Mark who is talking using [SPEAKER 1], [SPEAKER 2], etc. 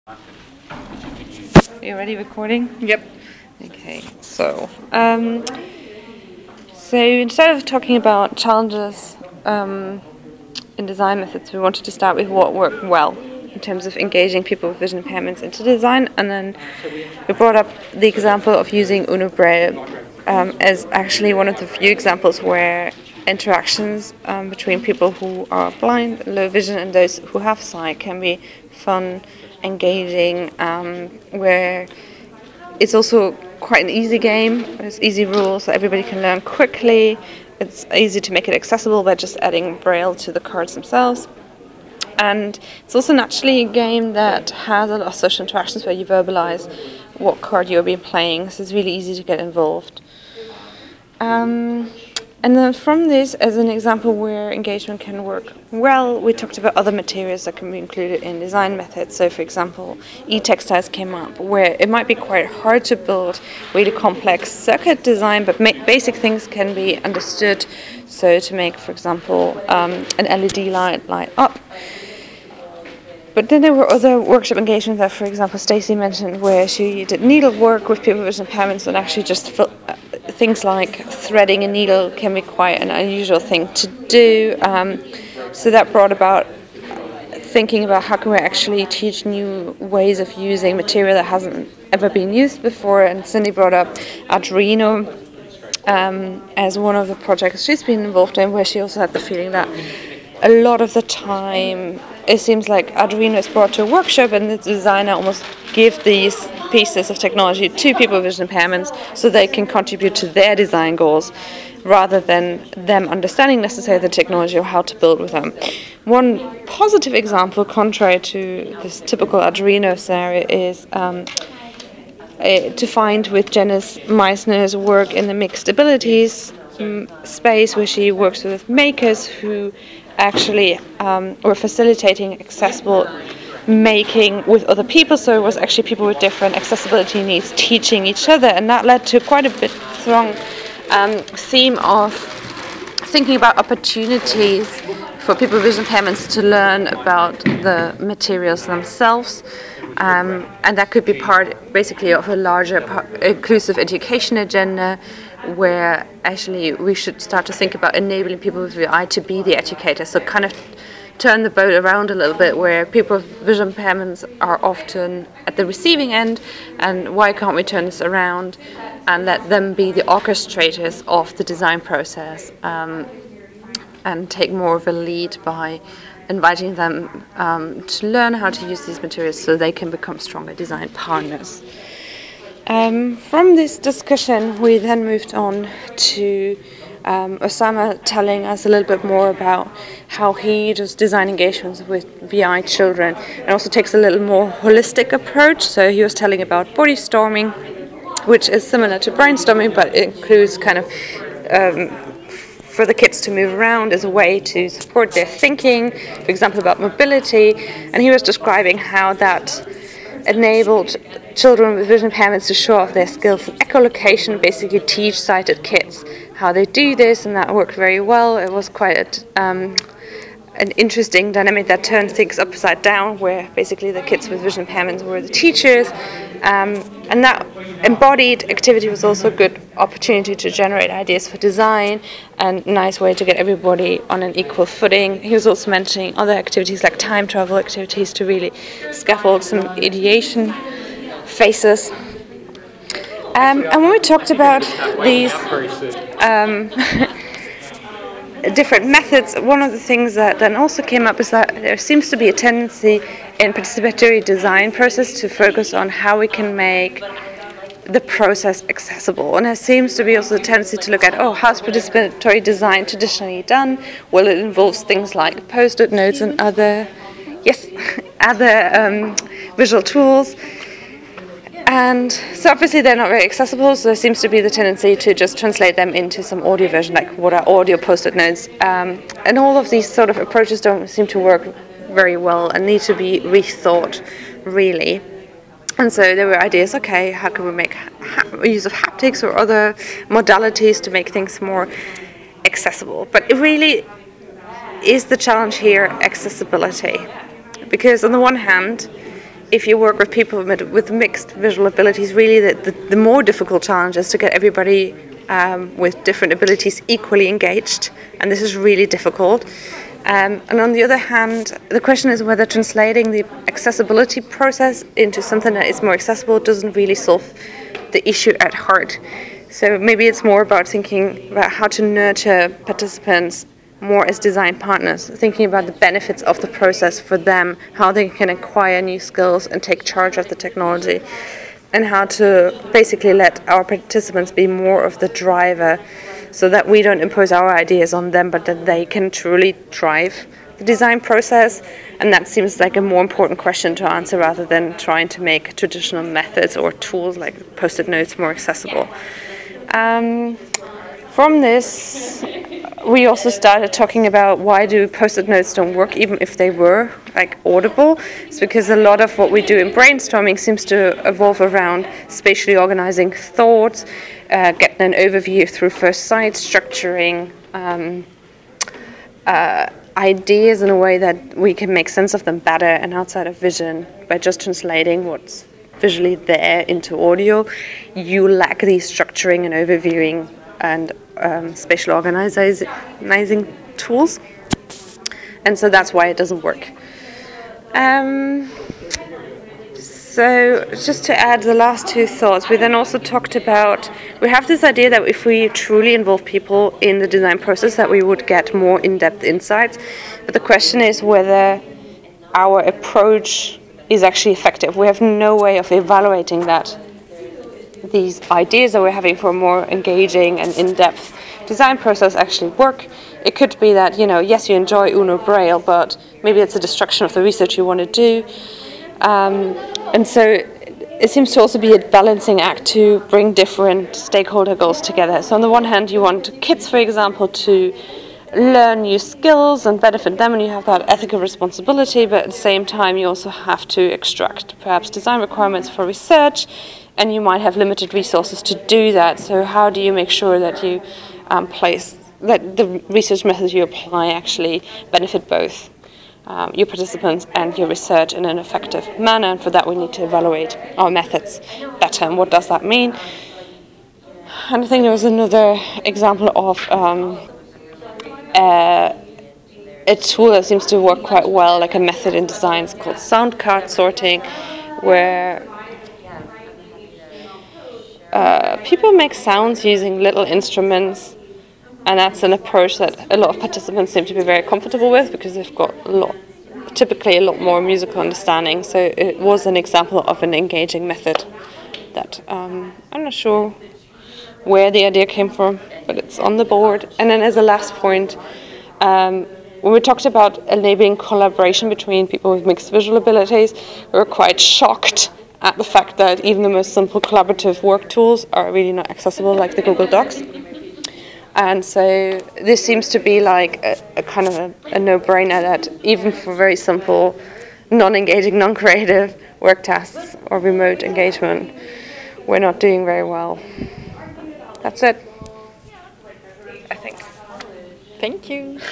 [SPEAKER 1] Are you already recording?
[SPEAKER 2] Yep.
[SPEAKER 1] Okay, so instead of talking about challenges in design methods, we wanted to start with what worked well in terms of engaging people with vision impairments into design, and then we brought up the example of using Uno Braille as actually one of the few examples where interactions between people who are blind, low vision, and those who have sight can be fun, engaging, where it's also quite an easy game. There's easy rules so everybody can learn quickly. It's easy to make it accessible by just adding Braille to the cards themselves. And it's also naturally a game that has a lot of social interactions where you verbalize what card you'll be playing, so it's really easy to get involved. And then from this, as an example where engagement can work well, we talked about other materials that can be included in design methods. So, for example, e-textiles came up, where it might be quite hard to build really complex circuit design, but basic things can be understood. So to make, for example, an LED light up. But then there were other workshop engagements that, for example, Stacey mentioned, where she did needlework with people with vision impairments, and actually just things like threading a needle can be quite an unusual thing to do. So that brought about thinking about how can we actually teach new ways of using material that hasn't ever been used before. And Cindy brought up Arduino as one of the projects she's been involved in, where she also had the feeling that a lot of the time it seems like Arduino is brought to a workshop and the designer almost give these pieces of technology to people with vision impairments so they can contribute to their design goals rather than them understanding necessarily the technology or how to build with them. One positive example, contrary to this typical Arduino scenario, is to find with Janice Meissner's work in the mixed abilities space, where she works with makers who actually were facilitating accessible making with other people. So it was actually people with different accessibility needs teaching each other, and that led to quite a bit strong theme of thinking about opportunities for people with vision impairments to learn about the materials themselves. And that could be part basically of a larger inclusive education agenda, where actually we should start to think about enabling people with VI to be the educators. So kind of turn the boat around a little bit, where people with vision impairments are often at the receiving end, and why can't we turn this around and let them be the orchestrators of the design process, and take more of a lead by inviting them to learn how to use these materials so they can become stronger design partners. From this discussion, we then moved on to Osama telling us a little bit more about how he does design engagements with VI children, and also takes a little more holistic approach. So he was telling about body storming, which is similar to brainstorming, but it includes kind of for the kids to move around as a way to support their thinking, for example, about mobility. And he was describing how that enabled children with vision impairments to show off their skills in echolocation, basically teach sighted kids how they do this, and that worked very well. It was quite an interesting dynamic that turned things upside down, where basically the kids with vision impairments were the teachers, and that embodied activity was also a good opportunity to generate ideas for design and a nice way to get everybody on an equal footing. He was also mentioning other activities like time travel activities to really scaffold some ideation phases. And when we talked about these different methods, one of the things that then also came up is that there seems to be a tendency in participatory design process to focus on how we can make the process accessible. And there seems to be also a tendency to look at, how's participatory design traditionally done? Well, it involves things like post-it notes and other visual tools. And so obviously they're not very accessible, so there seems to be the tendency to just translate them into some audio version, like what are audio post-it notes. And all of these sort of approaches don't seem to work very well and need to be rethought, really. And so there were ideas, okay, how can we make use of haptics or other modalities to make things more accessible? But it really is the challenge here, accessibility. Because on the one hand, if you work with people with mixed visual abilities, really the more difficult challenge is to get everybody with different abilities equally engaged, and this is really difficult. And on the other hand, the question is whether translating the accessibility process into something that is more accessible doesn't really solve the issue at heart. So maybe it's more about thinking about how to nurture participants more as design partners, thinking about the benefits of the process for them, how they can acquire new skills and take charge of the technology, and how to basically let our participants be more of the driver so that we don't impose our ideas on them, but that they can truly drive the design process. And that seems like a more important question to answer rather than trying to make traditional methods or tools like post-it notes more accessible. From this, we also started talking about why do post-it notes don't work, even if they were like audible. It's because a lot of what we do in brainstorming seems to evolve around spatially organizing thoughts, getting an overview through first sight, structuring ideas in a way that we can make sense of them better and outside of vision by just translating what's visually there into audio. You lack these structuring and overviewing and spatial organizing tools, and so that's why it doesn't work. So just to add the last two thoughts, we then also talked about, we have this idea that if we truly involve people in the design process that we would get more in-depth insights, but the question is whether our approach is actually effective. We have no way of evaluating that these ideas that we're having for a more engaging and in-depth design process actually work. It could be that, yes, you enjoy Uno Braille, but maybe it's a destruction of the research you want to do. And so it seems to also be a balancing act to bring different stakeholder goals together. So on the one hand, you want kids, for example, to learn new skills and benefit them, and you have that ethical responsibility, but at the same time you also have to extract perhaps design requirements for research, and you might have limited resources to do that. So how do you make sure that you that the research methods you apply actually benefit both your participants and your research in an effective manner? And for that we need to evaluate our methods better. And what does that mean? And I think there was another example of a tool that seems to work quite well, like a method in design. It's called sound card sorting, where people make sounds using little instruments, and that's an approach that a lot of participants seem to be very comfortable with because they've got typically a lot more musical understanding. So it was an example of an engaging method that I'm not sure where the idea came from, but it's on the board. And then as a last point, when we talked about enabling collaboration between people with mixed visual abilities, we were quite shocked at the fact that even the most simple collaborative work tools are really not accessible, like the Google Docs. And so this seems to be like a kind of a no-brainer that even for very simple, non-engaging, non-creative work tasks or remote engagement, we're not doing very well. That's it, I think.
[SPEAKER 2] Thank you.